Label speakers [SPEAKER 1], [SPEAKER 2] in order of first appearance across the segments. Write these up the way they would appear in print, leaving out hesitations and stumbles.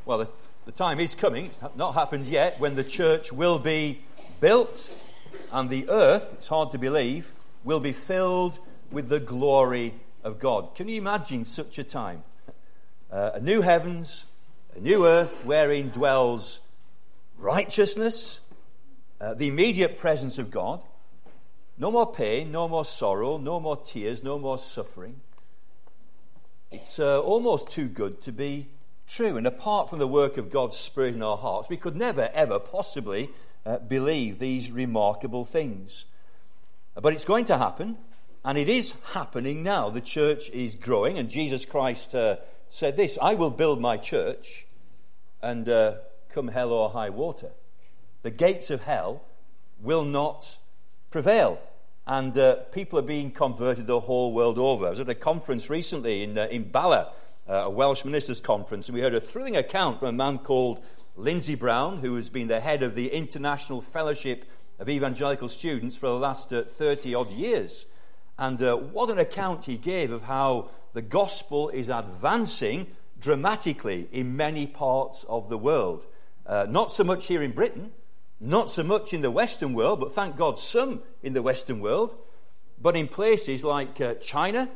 [SPEAKER 1] well, the time is coming, it's not happened yet, when the church will be built and the earth, it's hard to believe, will be filled with the glory of God. Can you imagine such a time? A new heavens, a new earth wherein dwells righteousness, the immediate presence of God. No more pain, no more sorrow, no more tears, no more suffering. It's almost too good to be true. And apart from the work of God's Spirit in our hearts, we could never, ever possibly believe these remarkable things. But it's going to happen, and it is happening now. The church is growing, and Jesus Christ said this, I will build my church, and come hell or high water, the gates of hell will not prevail. And people are being converted the whole world over. I was at a conference recently in Bala, a Welsh ministers' conference, and we heard a thrilling account from a man called Lindsay Brown, who has been the head of the International Fellowship of Evangelical Students for the last 30-odd years. And what an account he gave of how the gospel is advancing dramatically in many parts of the world. Not so much here in Britain, not so much in the Western world, but thank God some in the Western world, but in places like China,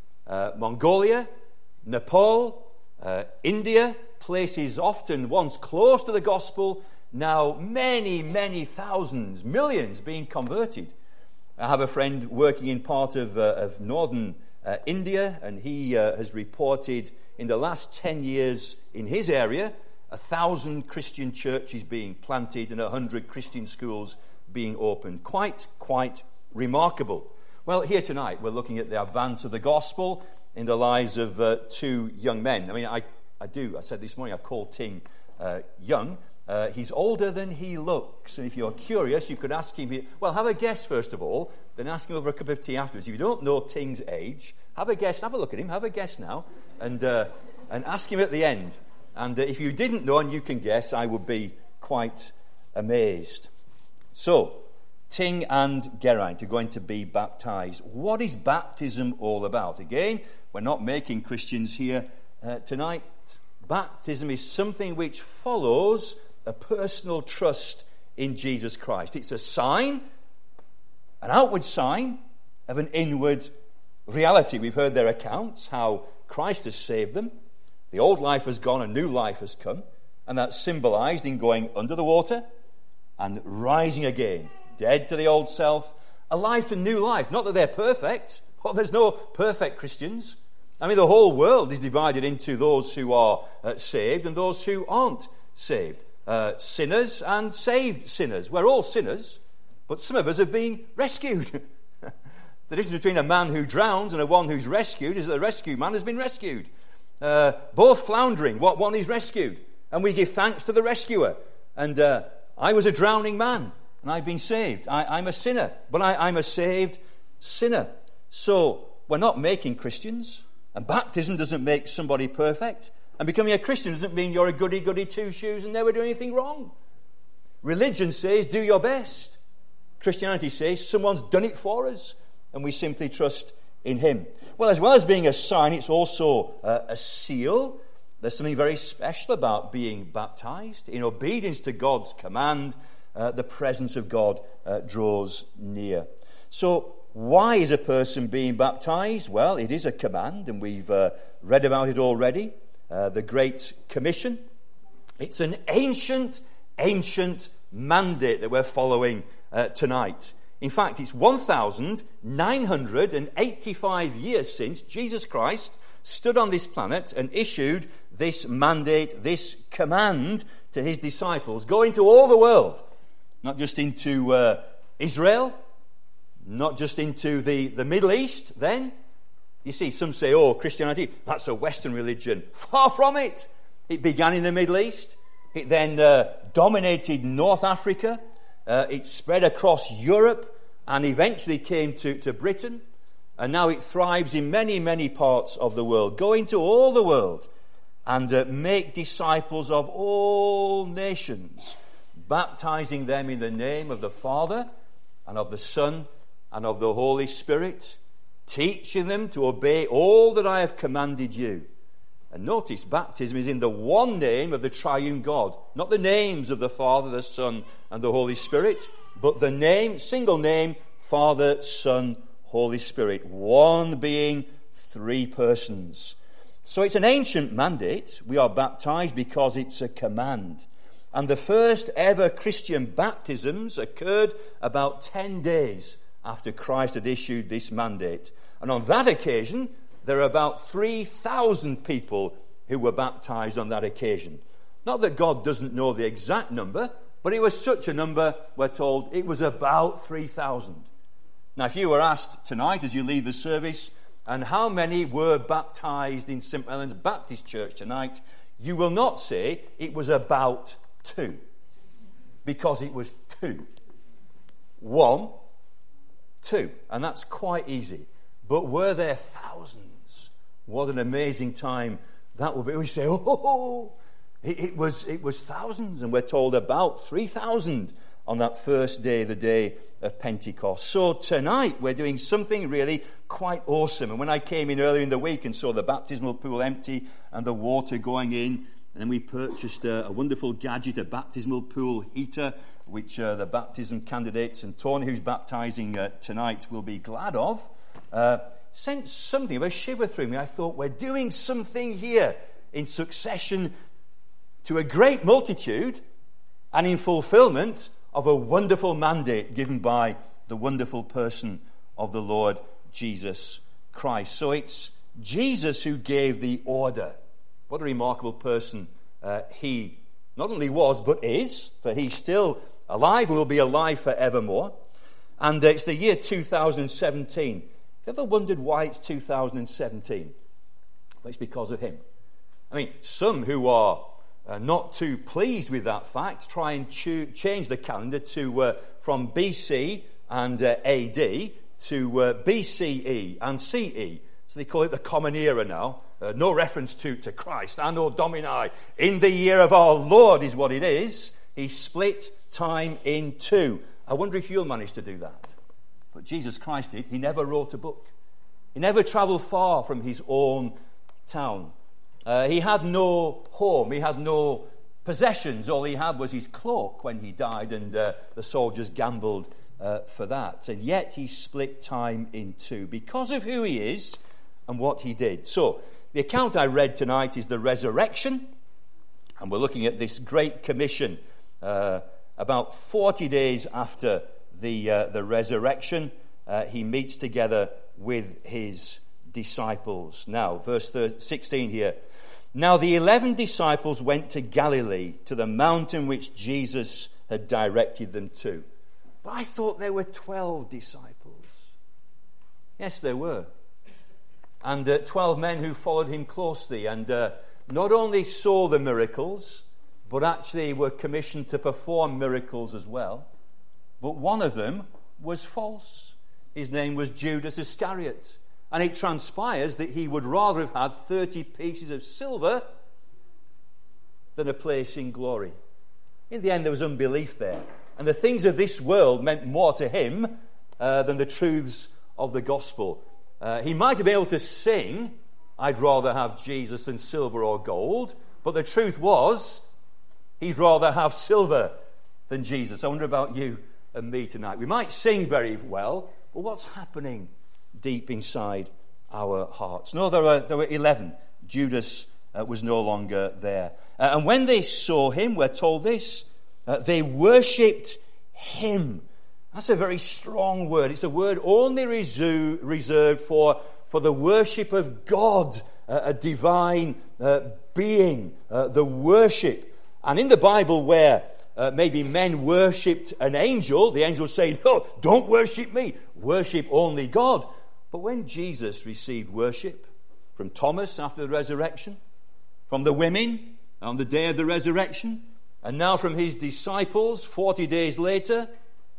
[SPEAKER 1] Mongolia, Nepal, India, places often once close to the gospel, now many, many thousands, millions being converted. I have a friend working in part of northern India, and he has reported in the last 10 years in his area 1,000 Christian churches being planted and 100 Christian schools being opened. Quite remarkable. Well, here tonight we're looking at the advance of the gospel in the lives of two young men. I mean, I said this morning, I called Ting young. He's older than he looks. And if you're curious, you could ask him, well, have a guess first of all, then ask him over a cup of tea afterwards. If you don't know Ting's age, have a guess, have a look at him, have a guess now, and ask him at the end. And if you didn't know and you can guess, I would be quite amazed. So, Ting and Geraint are going to be baptized. What is baptism all about? Again, we're not making Christians here tonight. Baptism is something which follows a personal trust in Jesus Christ. It's a sign, an outward sign of an inward reality. We've heard their accounts, how Christ has saved them. The old life has gone, a new life has come, and that's symbolized in going under the water and rising again, dead to the old self, alive to new life. Not that they're perfect. Well, there's no perfect Christians. I mean, the whole world is divided into those who are saved and those who aren't saved. Sinners and saved sinners. We're all sinners, but some of us have been rescued. The difference between a man who drowns and a one who's rescued is that the rescued man has been rescued. Both floundering, one is rescued. And we give thanks to the rescuer. And I was a drowning man, and I've been saved. I'm a sinner, but I'm a saved sinner. So we're not making Christians. And baptism doesn't make somebody perfect. And becoming a Christian doesn't mean you're a goody-goody two-shoes and never do anything wrong. Religion says, do your best. Christianity says, someone's done it for us, and we simply trust in him. Well, as well as being a sign, it's also a seal. There's something very special about being baptized. In obedience to God's command, the presence of God draws near. So, why is a person being baptized? Well, it is a command, and we've read about it already. The Great Commission. It's an ancient mandate that we're following tonight. In fact, it's 1,985 years since Jesus Christ stood on this planet and issued this mandate, this command to his disciples. Go into all the world, not just into Israel, not just into the Middle East then. You see, some say, oh, Christianity, that's a Western religion. Far from it. It began in the Middle East. It then dominated North Africa. It spread across Europe and eventually came to Britain. And now it thrives in many, many parts of the world. Go into all the world and make disciples of all nations, baptizing them in the name of the Father and of the Son and of the Holy Spirit, teaching them to obey all that I have commanded you. And notice, baptism is in the one name of the triune God. Not the names of the Father, the Son, and the Holy Spirit, but the name, single name, Father, Son, Holy Spirit. One being, three persons. So it's an ancient mandate. We are baptized because it's a command. And the first ever Christian baptisms occurred about 10 days after Christ had issued this mandate. And on that occasion, there are about 3,000 people who were baptized on that occasion. Not that God doesn't know the exact number, but it was such a number, we're told, it was about 3,000. Now, if you were asked tonight as you leave the service, and how many were baptized in St. Helens Baptist Church tonight, you will not say it was about 2, because it was 2. 1, 2, and that's quite easy. But were there thousands? What an amazing time that will be. We say, it was thousands, and we're told about 3,000 on that first day, the day of Pentecost. So tonight we're doing something really quite awesome. And when I came in earlier in the week and saw the baptismal pool empty and the water going in, and then we purchased a wonderful gadget, a baptismal pool heater, which the baptism candidates and Tony, who's baptizing tonight, will be glad of, sent something of a shiver through me. I thought, we're doing something here in succession to a great multitude and in fulfillment of a wonderful mandate given by the wonderful person of the Lord Jesus Christ. So it's Jesus who gave the order. What a remarkable person he not only was, but is, for he's still alive and will be alive forevermore. And it's the year 2017. Have you ever wondered why it's 2017? Well, it's because of him. I mean, some who are not too pleased with that fact try and change the calendar to from BC and AD to BCE and CE. So they call it the Common Era now. No reference to Christ. Anno Domini. In the year of our Lord is what it is. He split time in 2. I wonder if you'll manage to do that. But Jesus Christ did. He never wrote a book. He never travelled far from his own town. He had no home. He had no possessions. All he had was his cloak when he died, and the soldiers gambled for that. And yet he split time in 2 because of who he is and what he did. So the account I read tonight is the resurrection, and we're looking at this great commission about 40 days after the resurrection. He meets together with his disciples. Now, verse 16 here. Now the 11 disciples went to Galilee, to the mountain which Jesus had directed them to. But I thought there were 12 disciples. Yes, there were. And 12 men who followed him closely and not only saw the miracles, but actually were commissioned to perform miracles as well. But one of them was false. His name was Judas Iscariot. And it transpires that he would rather have had 30 pieces of silver than a place in glory. In the end, there was unbelief there. And the things of this world meant more to him than the truths of the gospel. He might have been able to sing, I'd rather have Jesus than silver or gold. But the truth was, he'd rather have silver than Jesus. I wonder about you and me tonight. We might sing very well, but what's happening deep inside our hearts? No, there were 11. Judas was no longer there. And when they saw him, we're told this, they worshipped him. That's a very strong word. It's a word only reserved for the worship of God, a divine being, the worship. And in the Bible where maybe men worshipped an angel, the angel saying, no, don't worship me, worship only God. But when Jesus received worship from Thomas after the resurrection, from the women on the day of the resurrection, and now from his disciples 40 days later,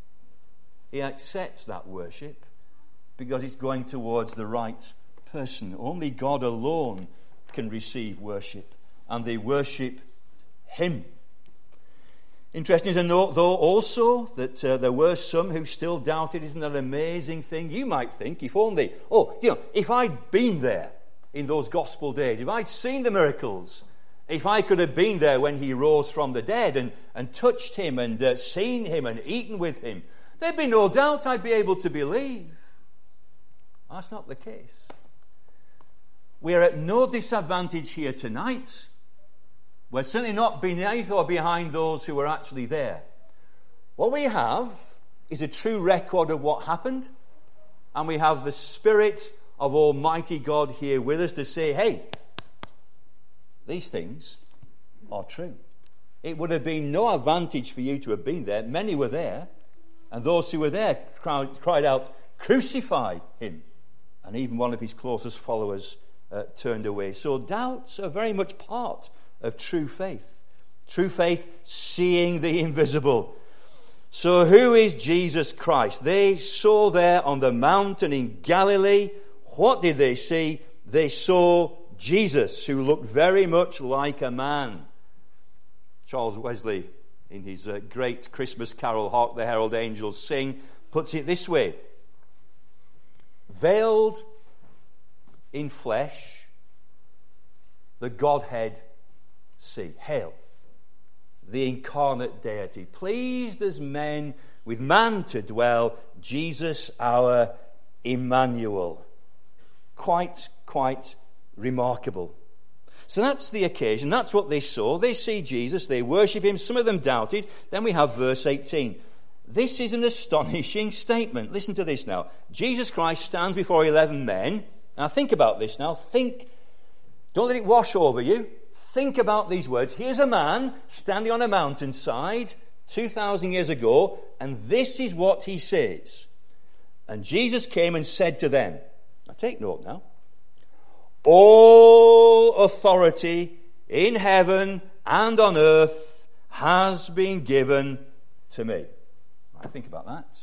[SPEAKER 1] he accepts that worship because it's going towards the right person. Only God alone can receive worship, and they worship him. Interesting to note, though, also that there were some who still doubted. Isn't that an amazing thing? You might think, if only, if I'd been there in those gospel days, if I'd seen the miracles, if I could have been there when he rose from the dead and touched him and seen him and eaten with him, there'd be no doubt I'd be able to believe. That's not the case. We're at no disadvantage here tonight. We're certainly not beneath or behind those who were actually there. What we have is a true record of what happened, and we have the Spirit of Almighty God here with us to say, hey, these things are true. It would have been no advantage for you to have been there. Many were there, and those who were there cried out, crucify him. And even one of his closest followers turned away. So doubts are very much part of true faith. True faith, seeing the invisible. So who is Jesus Christ? They saw there on the mountain in Galilee. What did they see? They saw Jesus, who looked very much like a man. Charles Wesley, in his great Christmas carol, Hark the Herald Angels Sing, puts it this way: veiled in flesh, the Godhead see. Hail, the incarnate deity, pleased as men with man to dwell, Jesus our Emmanuel. Quite remarkable. So that's the occasion. That's what they saw. They see Jesus. They worship him. Some of them doubted. Then we have verse 18. This is an astonishing statement. Listen to this now. Jesus Christ stands before 11 men. Now think about this now. Don't let it wash over you. Think about these words. Here's a man standing on a mountainside 2,000 years ago, and this is what he says. And Jesus came and said to them, now take note now, all authority in heaven and on earth has been given to me. I think about that.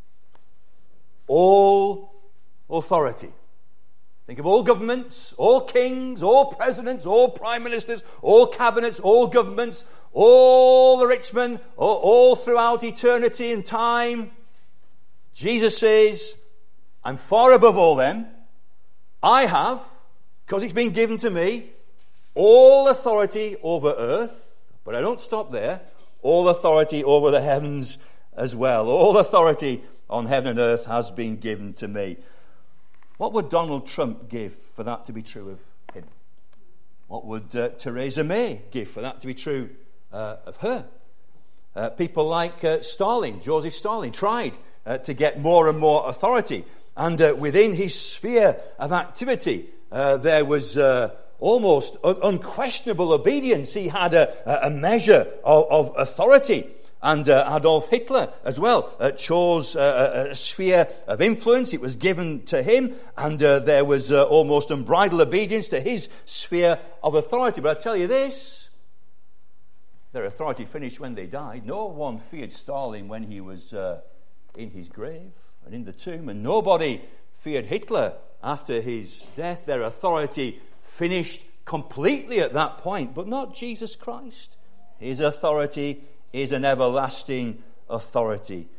[SPEAKER 1] All authority. Think of all governments, all kings, all presidents, all prime ministers, all cabinets, all governments, all the rich men, all throughout eternity and time. Jesus says, I'm far above all them. I have, because it's been given to me, all authority over earth. But I don't stop there. All authority over the heavens as well. All authority on heaven and earth has been given to me. What would Donald Trump give for that to be true of him? What would Theresa May give for that to be true of her? People like Stalin, Joseph Stalin, tried to get more and more authority. And within his sphere of activity, there was almost unquestionable obedience. He had a measure of authority. And Adolf Hitler as well chose a sphere of influence. It was given to him, and there was almost unbridled obedience to his sphere of authority. But I tell you this, their authority finished when they died. No one feared Stalin when he was in his grave and in the tomb, and nobody feared Hitler after his death. Their authority finished completely at that point, but not Jesus Christ. His authority is an everlasting authority.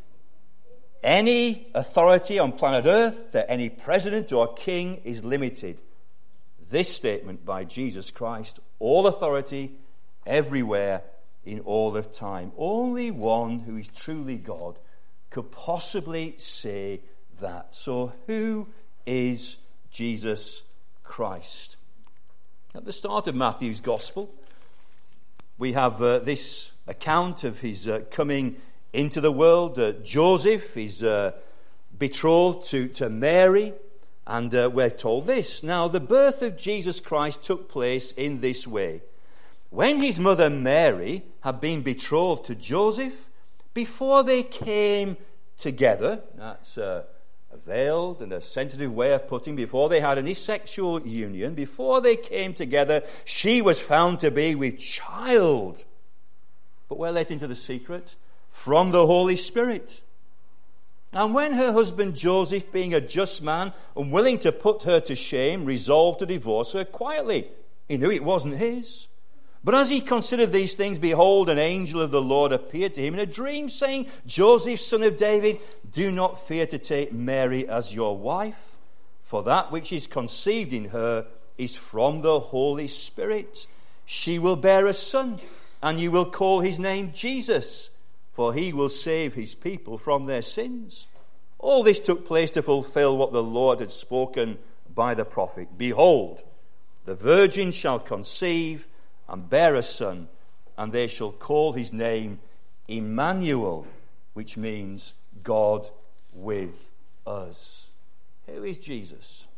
[SPEAKER 1] Any authority on planet Earth that any president or king is limited. This statement by Jesus Christ, all authority, everywhere, in all of time. Only one who is truly God could possibly say that. So who is Jesus Christ? At the start of Matthew's Gospel, we have this account of his coming into the world. Joseph is betrothed to Mary, and we're told this. Now, the birth of Jesus Christ took place in this way. When his mother Mary had been betrothed to Joseph, before they came together, that's a veiled and a sensitive way of putting, before they had any sexual union, before they came together, she was found to be with child. But we're let into the secret from the Holy Spirit. And when her husband Joseph, being a just man, unwilling to put her to shame, resolved to divorce her quietly, he knew it wasn't his. But as he considered these things, behold, an angel of the Lord appeared to him in a dream, saying, Joseph, son of David, do not fear to take Mary as your wife, for that which is conceived in her is from the Holy Spirit. She will bear a son, and you will call his name Jesus, for he will save his people from their sins. All this took place to fulfill what the Lord had spoken by the prophet. Behold, the virgin shall conceive and bear a son, and they shall call his name Emmanuel, which means God with us. Who is Jesus?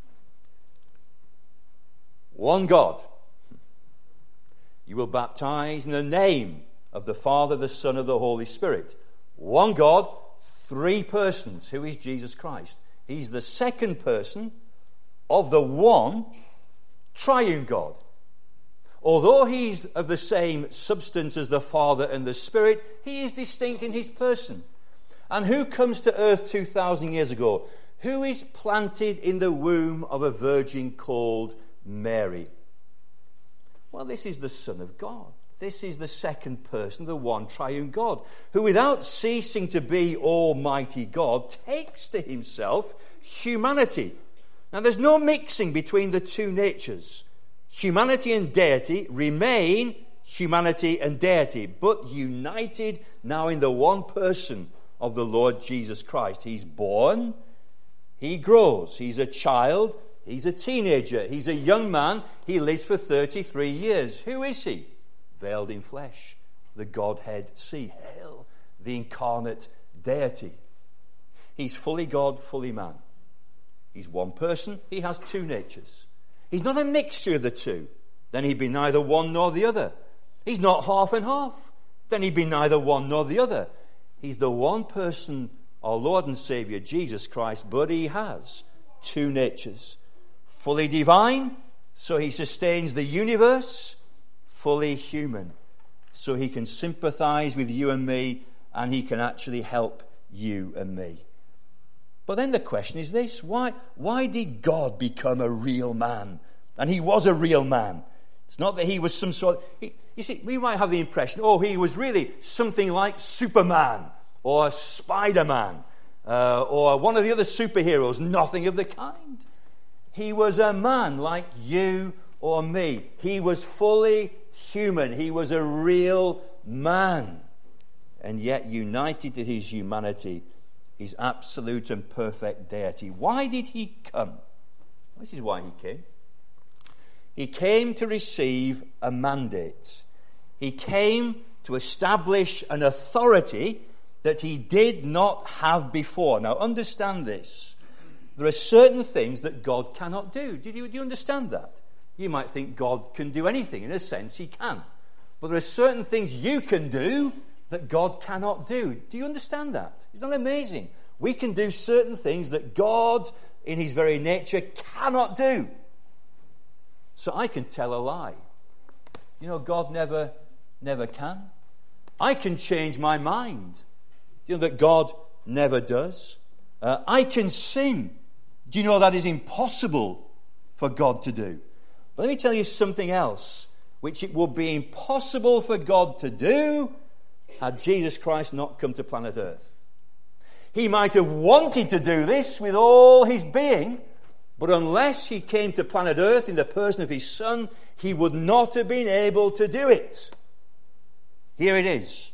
[SPEAKER 1] One God. You will baptize in the name of the Father, the Son, and the Holy Spirit. One God, three persons. Who is Jesus Christ? He's the second person of the one triune God. Although he's of the same substance as the Father and the Spirit, he is distinct in his person. And who comes to earth 2,000 years ago? Who is planted in the womb of a virgin called Mary? Well, this is the Son of God. This is the second person, the one triune God, who without ceasing to be Almighty God, takes to himself humanity. Now, there's no mixing between the two natures. Humanity and deity remain humanity and deity, but united now in the one person of the Lord Jesus Christ. He's born, he grows, he's a child, he's a teenager, he's a young man, he lives for 33 years. Who is he? Veiled in flesh, the Godhead see. Hail, the incarnate deity. He's fully God, fully man. He's one person, he has two natures. He's not a mixture of the two. Then he'd be neither one nor the other. He's not half and half. Then he'd be neither one nor the other. He's the one person, our Lord and Saviour, Jesus Christ, but he has two natures. Fully divine, so he sustains the universe. Fully human, so he can sympathize with you and me, and he can actually help you and me. But then the question is this: why did God become a real man? And he was a real man. It's not that he was some sort of... You see, we might have the impression, he was really something like Superman or Spider-Man or one of the other superheroes. Nothing of the kind. He was a man like you or me. He was fully human. He was a real man. And yet united to his humanity, his absolute and perfect deity. Why did he come? This is why he came. He came to receive a mandate. He came to establish an authority that he did not have before. Now understand this. There are certain things that God cannot do. Do you understand that? You might think God can do anything. In a sense, he can. But there are certain things you can do that God cannot do. Do you understand that? Isn't that amazing? We can do certain things that God, in his very nature, cannot do. So I can tell a lie. God never can. I can change my mind. That God never does. I can sin. Do you know that is impossible for God to do? But let me tell you something else, which it would be impossible for God to do had Jesus Christ not come to planet Earth. He might have wanted to do this with all his being, but unless he came to planet Earth in the person of his Son, he would not have been able to do it. Here it is.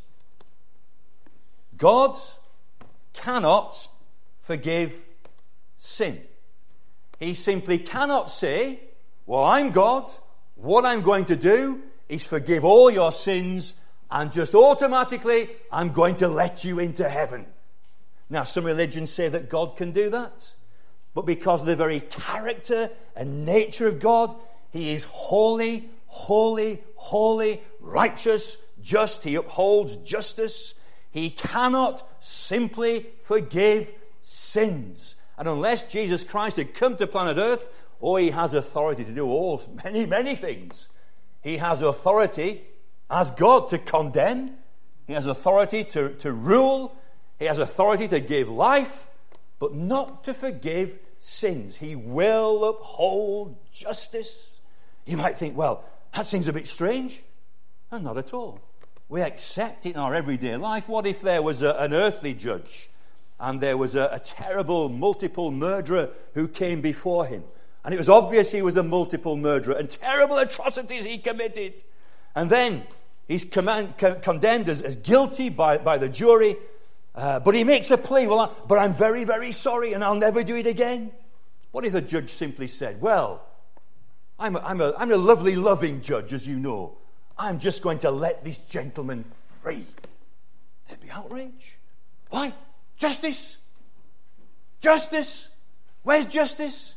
[SPEAKER 1] God cannot forgive sin. He simply cannot say, well, I'm God. What I'm going to do is forgive all your sins, and just automatically I'm going to let you into heaven. Now, some religions say that God can do that. But because of the very character and nature of God, he is holy, holy, holy, righteous, just. He upholds justice. He cannot simply forgive sins. And unless Jesus Christ had come to planet Earth, he has authority to do many, many things. He has authority as God to condemn. He has authority to rule. He has authority to give life, but not to forgive sins. He will uphold justice. You might think, well, that seems a bit strange. And not at all. We accept it in our everyday life. What if there was an earthly judge, and there was a terrible multiple murderer who came before him, And it was obvious he was a multiple murderer and terrible atrocities he committed. And then he's condemned as guilty by the jury. But he makes a plea, but I'm very, very sorry and I'll never do it again. What if the judge simply said, well, I'm a lovely, loving judge, as you know. I'm just going to let this gentleman free. There'd be outrage. Why? Justice? Justice? Where's justice?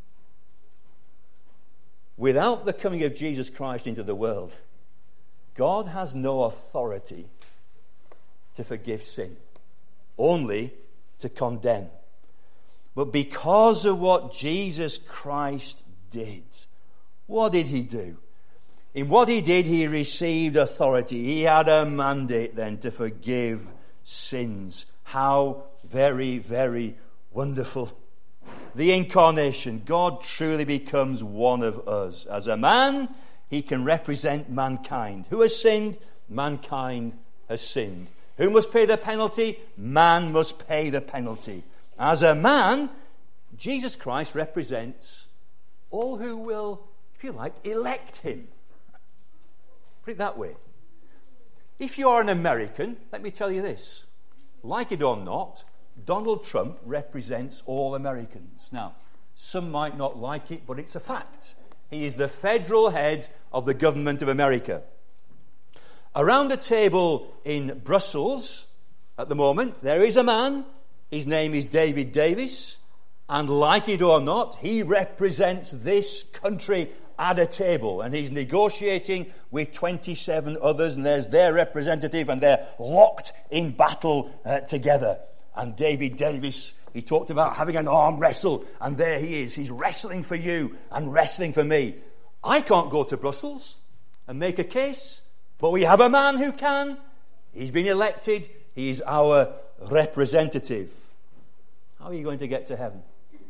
[SPEAKER 1] Without the coming of Jesus Christ into the world, God has no authority to forgive sin, only to condemn. But because of what Jesus Christ did, what did he do? In what he did, he received authority. He had a mandate then to forgive sins. How very, very wonderful. The incarnation, God truly becomes one of us. As a man, he can represent mankind. Who has sinned? Mankind has sinned. Who must pay the penalty? Man must pay the penalty. As a man, Jesus Christ represents all who will, if you like, elect him. Put it that way. If you are an American, let me tell you this. Like it or not, Donald Trump represents all Americans. Now, some might not like it, but it's a fact. He is the federal head of the government of America. Around a table in Brussels at the moment, there is a man. His name is David Davis. And like it or not, he represents this country at a table. And he's negotiating with 27 others. And there's their representative. And they're locked in battle together. And David Davis, he talked about having an arm wrestle. And there he is. He's wrestling for you and wrestling for me. I can't go to Brussels and make a case. But we have a man who can. He's been elected. He's our representative. How are you going to get to heaven?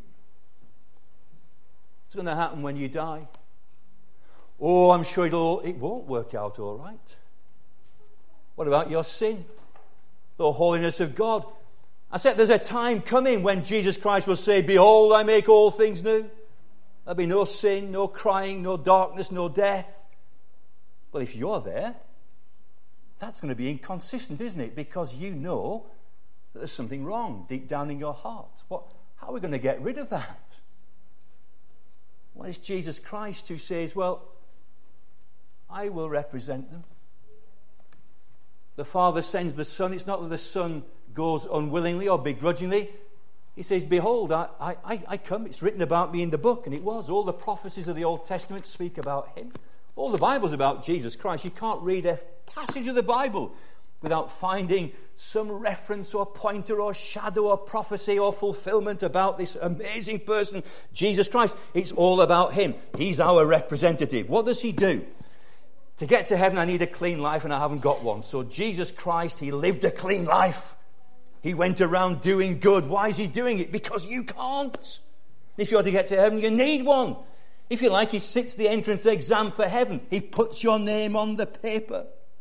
[SPEAKER 1] What's going to happen when you die? Oh, I'm sure it won't work out all right. What about your sin? The holiness of God. I said there's a time coming when Jesus Christ will say, behold, I make all things new. There'll be no sin, no crying, no darkness, no death. Well, if you're there, that's going to be inconsistent, isn't it? Because you know that there's something wrong deep down in your heart. How are we going to get rid of that? Well, it's Jesus Christ who says, well, I will represent them. The Father sends the Son. It's not that the Son goes unwillingly or begrudgingly. He says, behold, I come. It's written about me in the book. And it was. All the prophecies of the Old Testament speak about him. All the Bible's about Jesus Christ. You can't read a passage of the Bible without finding some reference or pointer or shadow or prophecy or fulfillment about this amazing person, Jesus Christ. It's all about him. He's our representative. What does he do? To get to heaven, I need a clean life, and I haven't got one. So Jesus Christ, he lived a clean life. He went around doing good. Why is he doing it? Because you can't. If you are to get to heaven, you need one. If you like, he sits the entrance exam for heaven. He puts your name on the paper.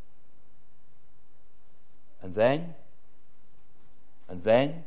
[SPEAKER 1] And then,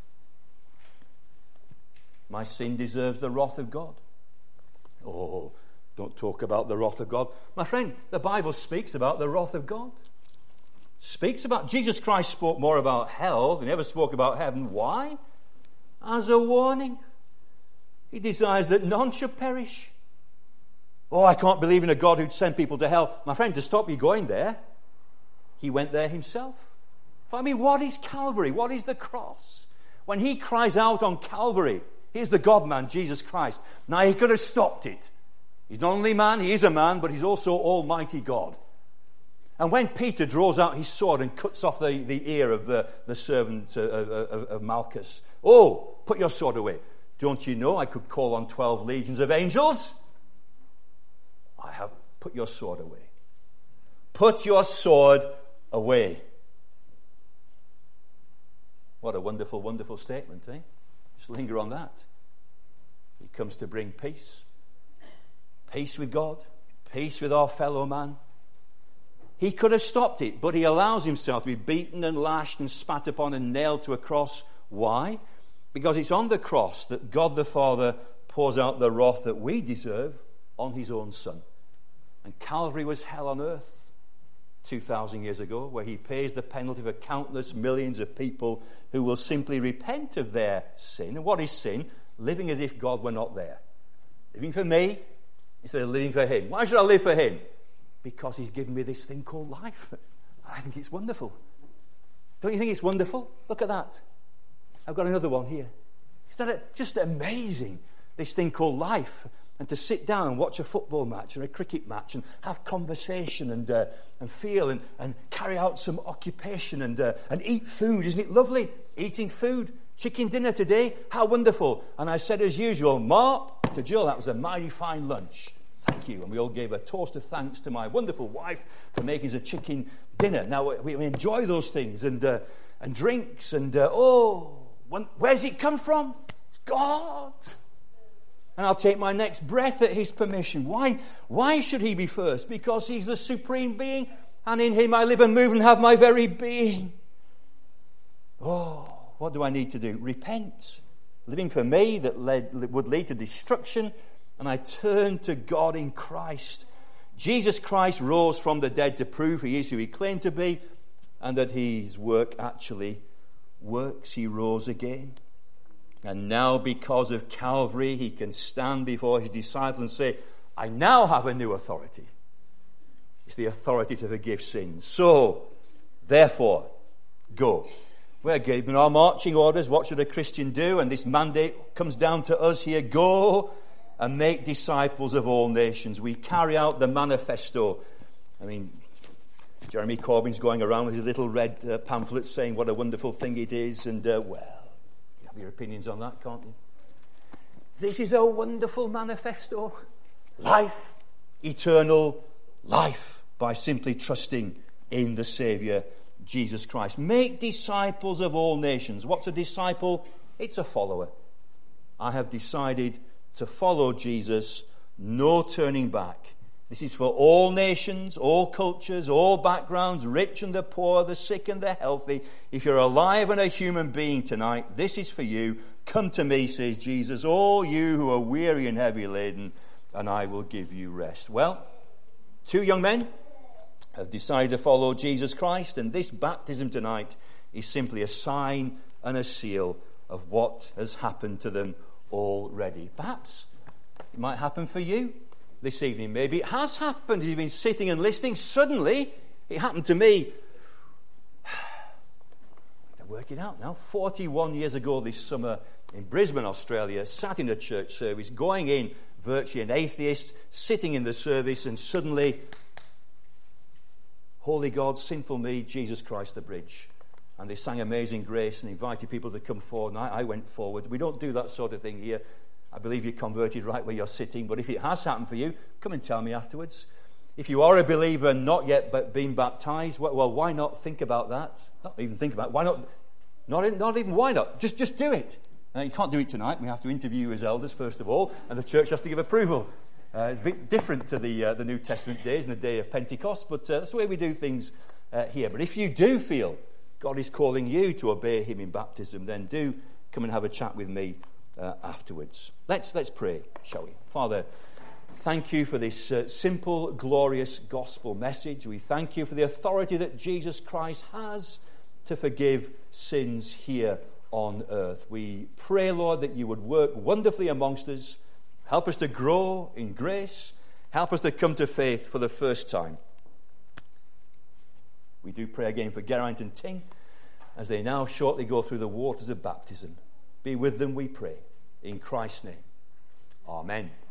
[SPEAKER 1] my sin deserves the wrath of God. Oh, don't talk about the wrath of God. My friend, the Bible speaks about the wrath of God. Jesus Christ spoke more about hell than he ever spoke about heaven. Why? As a warning. He desires that none should perish. Oh, I can't believe in a God who'd send people to hell. My friend, to stop you going there, he went there himself. But I mean, what is Calvary? What is the cross? When he cries out on Calvary, here's the God-man, Jesus Christ. Now, he could have stopped it. He's not only man, he is a man, but he's also Almighty God. And when Peter draws out his sword and cuts off the ear of the servant of Malchus, oh, put your sword away. Don't you know I could call on 12 legions of angels? I have put your sword away. Put your sword away. What a wonderful, wonderful statement, eh? Just linger on that. He comes to bring peace. Peace with God. Peace with our fellow man. He could have stopped it, but he allows himself to be beaten and lashed and spat upon and nailed to a cross. Why? Because it's on the cross that God the Father pours out the wrath that we deserve on his own Son. And Calvary was hell on earth 2,000 years ago, where he pays the penalty for countless millions of people who will simply repent of their sin. And what is sin? Living as if God were not there. Living for me instead of living for him. Why should I live for him? Because he's given me this thing called life. I think it's wonderful. Don't you think it's wonderful? Look at that. I've got another one here. Isn't that just amazing, this thing called life? And to sit down and watch a football match or a cricket match and have conversation and feel and carry out some occupation and eat food. Isn't it lovely? Eating food. Chicken dinner today. How wonderful. And I said as usual, Mark, to Jill, that was a mighty fine lunch. Thank you. And we all gave a toast of thanks to my wonderful wife for making us a chicken dinner. Now, we enjoy those things and drinks and, where's it come from? It's God. And I'll take my next breath at his permission. Why should he be first? Because he's the supreme being, and in him I live and move and have my very being. Oh, what do I need to do? Repent. Living for me that would lead to destruction, and I turn to God in Christ. Jesus Christ rose from the dead to prove he is who he claimed to be, and that his work actually works. He rose again. And now, because of Calvary, he can stand before his disciples and say, I now have a new authority. It's the authority to forgive sins. So, therefore, go. We're given our marching orders. What should a Christian do? And this mandate comes down to us here. Go and make disciples of all nations. We carry out the manifesto. I mean, Jeremy Corbyn's going around with his little red pamphlet saying what a wonderful thing it is. And, your opinions on that, can't you? This is a wonderful manifesto. Life, eternal life, by simply trusting in the Saviour, Jesus Christ. Make disciples of all nations. What's a disciple? It's a follower. I have decided to follow Jesus, no turning back. This is for all nations, all cultures, all backgrounds, rich and the poor, the sick and the healthy. If you're alive and a human being tonight, this is for you. Come to me, says Jesus, all you who are weary and heavy laden, and I will give you rest. Well, 2 young men have decided to follow Jesus Christ, and this baptism tonight is simply a sign and a seal of what has happened to them already. Perhaps it might happen for you this evening. Maybe it has happened. You've been sitting and listening. Suddenly, it happened to me. I'm working out now. 41 years ago this summer in Brisbane, Australia, sat in a church service, going in virtually an atheist, sitting in the service, and suddenly, holy God, sinful me, Jesus Christ the bridge. And they sang Amazing Grace and invited people to come forward, and I went forward. We don't do that sort of thing here. I believe you're converted right where you're sitting, but if it has happened for you, come and tell me afterwards. If you are a believer and not yet been baptized, well, why not think about that? Not even think about it. Why not? Not even why not? Just do it. Now, you can't do it tonight. We have to interview you as elders, first of all, and the church has to give approval. It's a bit different to the New Testament days and the day of Pentecost, but that's the way we do things here. But if you do feel God is calling you to obey him in baptism, then do come and have a chat with me afterwards. Let's pray, shall we? Father, thank you for this simple, glorious gospel message. We thank you for the authority that Jesus Christ has to forgive sins here on earth. We pray, Lord, that you would work wonderfully amongst us. Help us to grow in grace. Help us to come to faith for the first time. We do pray again for Geraint and Ting as they now shortly go through the waters of baptism. Be with them, we pray. In Christ's name. Amen.